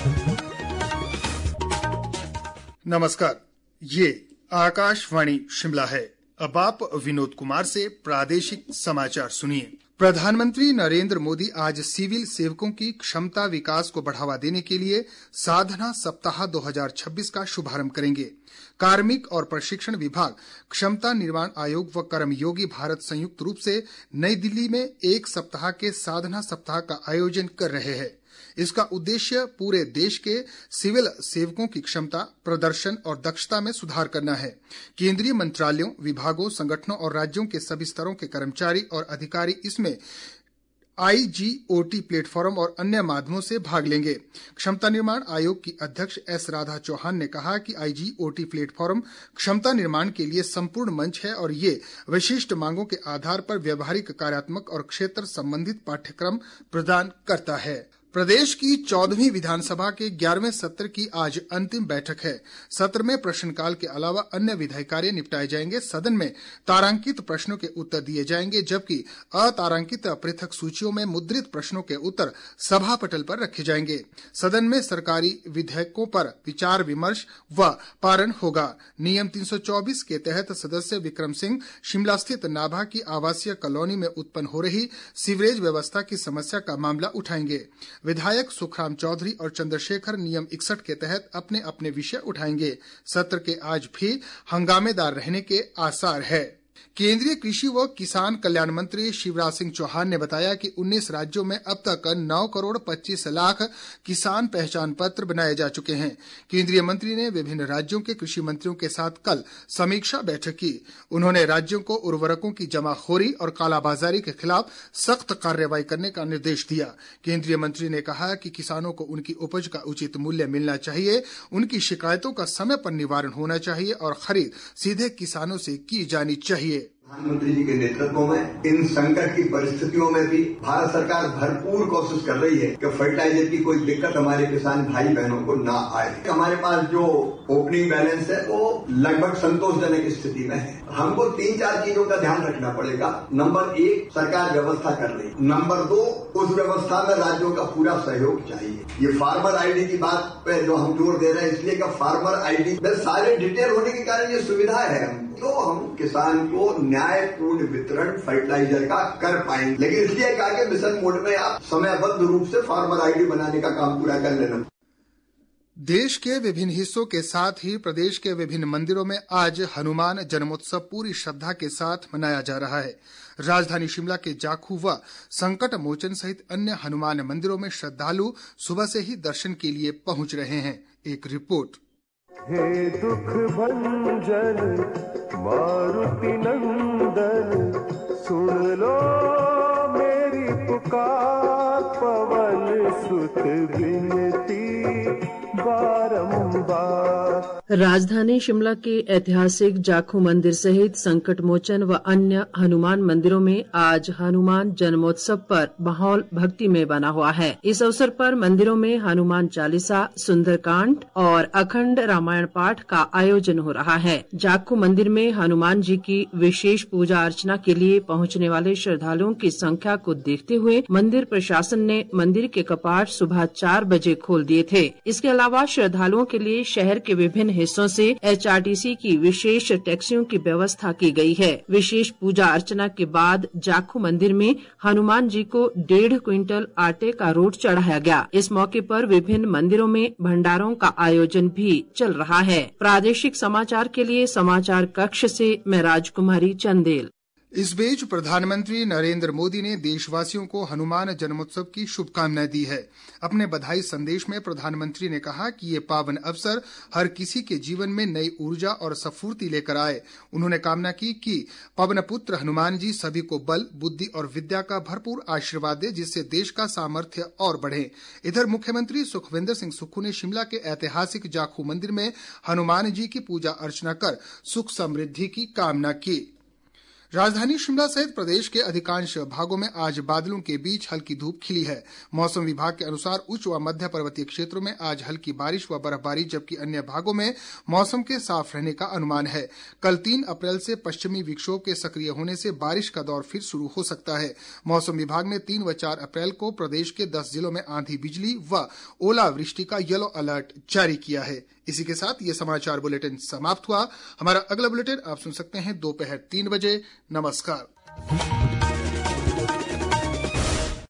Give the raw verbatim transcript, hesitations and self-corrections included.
नमस्कार, ये आकाशवाणी शिमला है। अब आप विनोद कुमार से प्रादेशिक समाचार सुनिए। प्रधानमंत्री नरेंद्र मोदी आज सिविल सेवकों की क्षमता विकास को बढ़ावा देने के लिए साधना सप्ताह दो हज़ार छब्बीस का शुभारंभ करेंगे। कार्मिक और प्रशिक्षण विभाग, क्षमता निर्माण आयोग व कर्मयोगी भारत संयुक्त रूप से नई दिल्ली में एक सप्ताह के साधना सप्ताह का आयोजन कर रहे हैं। इसका उद्देश्य पूरे देश के सिविल सेवकों की क्षमता, प्रदर्शन और दक्षता में सुधार करना है। केंद्रीय मंत्रालयों, विभागों, संगठनों और राज्यों के सभी स्तरों के कर्मचारी और अधिकारी इसमें आईजीओटी प्लेटफॉर्म और अन्य माध्यमों से भाग लेंगे। क्षमता निर्माण आयोग की अध्यक्ष एस राधा चौहान ने कहा कि आईजीओटी प्लेटफॉर्म क्षमता निर्माण के लिए संपूर्ण मंच है और ये विशिष्ट मांगों के आधार पर व्यवहारिक, कार्यात्मक और क्षेत्र संबंधित पाठ्यक्रम प्रदान करता है। प्रदेश की चौदहवीं विधानसभा के ग्यारहवें सत्र की आज अंतिम बैठक है। सत्र में प्रश्नकाल के अलावा अन्य विधायी कार्य निपटाए जाएंगे। सदन में तारांकित प्रश्नों के उत्तर दिए जाएंगे, जबकि अतारांकित पृथक सूचियों में मुद्रित प्रश्नों के उत्तर सभा पटल पर रखे जाएंगे। सदन में सरकारी विधेयकों पर विचार विमर्श व पारण होगा। नियम तीन सौ चौबीस के तहत सदस्य विक्रम सिंह शिमला स्थित नाभा की आवासीय कॉलोनी में उत्पन्न हो रही सीवरेज व्यवस्था की समस्या का मामला उठाएंगे। विधायक सुखराम चौधरी और चंद्रशेखर नियम इकसठ के तहत अपने अपने विषय उठाएंगे। सत्र के आज भी हंगामेदार रहने के आसार है। केंद्रीय कृषि व किसान कल्याण मंत्री शिवराज सिंह चौहान ने बताया कि उन्नीस राज्यों में अब तक नौ करोड़ पच्चीस लाख किसान पहचान पत्र बनाए जा चुके हैं। केंद्रीय मंत्री ने विभिन्न राज्यों के कृषि मंत्रियों के साथ कल समीक्षा बैठक की। उन्होंने राज्यों को उर्वरकों की जमाखोरी और कालाबाजारी के खिलाफ सख्त कार्रवाई करने का निर्देश दिया। केंद्रीय मंत्री ने कहा कि किसानों को उनकी उपज का उचित मूल्य मिलना चाहिए, उनकी शिकायतों का समय पर निवारण होना चाहिए और खरीद सीधे किसानों से की जानी चाहिए। प्रधानमंत्री जी के नेतृत्व में इन संकट की परिस्थितियों में भी भारत सरकार भरपूर कोशिश कर रही है कि फर्टिलाइजर की कोई दिक्कत हमारे किसान भाई बहनों को ना आए। हमारे पास जो ओपनिंग बैलेंस है वो लगभग संतोषजनक स्थिति में है। हमको तीन चार चीजों का ध्यान रखना पड़ेगा। नंबर एक, सरकार व्यवस्था कर रही। नंबर दो, उस व्यवस्था में राज्यों का पूरा सहयोग चाहिए। ये फार्मर आईडी की बात पे जो हम जोर दे रहे हैं, इसलिए कि फार्मर आईडी में सारे डिटेल होने के कारण ये सुविधा है, तो हम किसान को न्यायपूर्ण वितरण फर्टिलाइजर का कर पाएंगे। लेकिन इसलिए कहा कि मिशन मोड में आप समयबद्ध रूप से फार्मर आईडी बनाने का काम पूरा कर लेना। देश के विभिन्न हिस्सों के साथ ही प्रदेश के विभिन्न मंदिरों में आज हनुमान जन्मोत्सव पूरी श्रद्धा के साथ मनाया जा रहा है। राजधानी शिमला के जाखू व संकट मोचन सहित अन्य हनुमान मंदिरों में श्रद्धालु सुबह से ही दर्शन के लिए पहुंच रहे हैं। एक रिपोर्ट। हे दुख भंजन मारुति नंदन, सुन लो मेरी पुकार, पवन सुत विनती बारंबार। राजधानी शिमला के ऐतिहासिक जाखू मंदिर सहित संकट मोचन व अन्य हनुमान मंदिरों में आज हनुमान जन्मोत्सव पर माहौल भक्ति में बना हुआ है। इस अवसर पर मंदिरों में हनुमान चालीसा, सुंदरकांड और अखंड रामायण पाठ का आयोजन हो रहा है। जाखू मंदिर में हनुमान जी की विशेष पूजा अर्चना के लिए पहुंचने वाले श्रद्धालुओं की संख्या को देखते हुए मंदिर प्रशासन ने मंदिर के कपाट सुबह चार बजे खोल दिए थे। इसके अलावा श्रद्धालुओं के लिए शहर के विभिन्न हिस्सों से एचआरटीसी की विशेष टैक्सियों की व्यवस्था की गई है। विशेष पूजा अर्चना के बाद जाखू मंदिर में हनुमान जी को डेढ़ क्विंटल आटे का रोट चढ़ाया गया। इस मौके पर विभिन्न मंदिरों में भंडारों का आयोजन भी चल रहा है। प्रादेशिक समाचार के लिए समाचार कक्ष से मैं राजकुमारी चंदेल। इस बीच प्रधानमंत्री नरेंद्र मोदी ने देशवासियों को हनुमान जन्मोत्सव की शुभकामनाएं दी है। अपने बधाई संदेश में प्रधानमंत्री ने कहा कि ये पावन अवसर हर किसी के जीवन में नई ऊर्जा और स्फूर्ति लेकर आए। उन्होंने कामना की कि पवन पुत्र हनुमान जी सभी को बल, बुद्धि और विद्या का भरपूर आशीर्वाद दे, जिससे देश का सामर्थ्य और बढ़े। इधर मुख्यमंत्री सुखविंदर सिंह सुक्खू ने शिमला के ऐतिहासिक जाखू मंदिर में हनुमान जी की पूजा अर्चना कर सुख समृद्धि की कामना की। राजधानी शिमला सहित प्रदेश के अधिकांश भागों में आज बादलों के बीच हल्की धूप खिली है। मौसम विभाग के अनुसार उच्च व मध्य पर्वतीय क्षेत्रों में आज हल्की बारिश व बर्फबारी, जबकि अन्य भागों में मौसम के साफ रहने का अनुमान है। कल तीन अप्रैल से पश्चिमी विक्षोभ के सक्रिय होने से बारिश का दौर फिर शुरू हो सकता है। मौसम विभाग ने तीन व चार अप्रैल को प्रदेश के दस जिलों में आंधी, बिजली व ओलावृष्टि का येलो अलर्ट जारी किया है। इसी के साथ ये समाचार बुलेटिन समाप्त हुआ। हमारा अगला बुलेटिन आप सुन सकते हैं दोपहर तीन बजे। नमस्कार।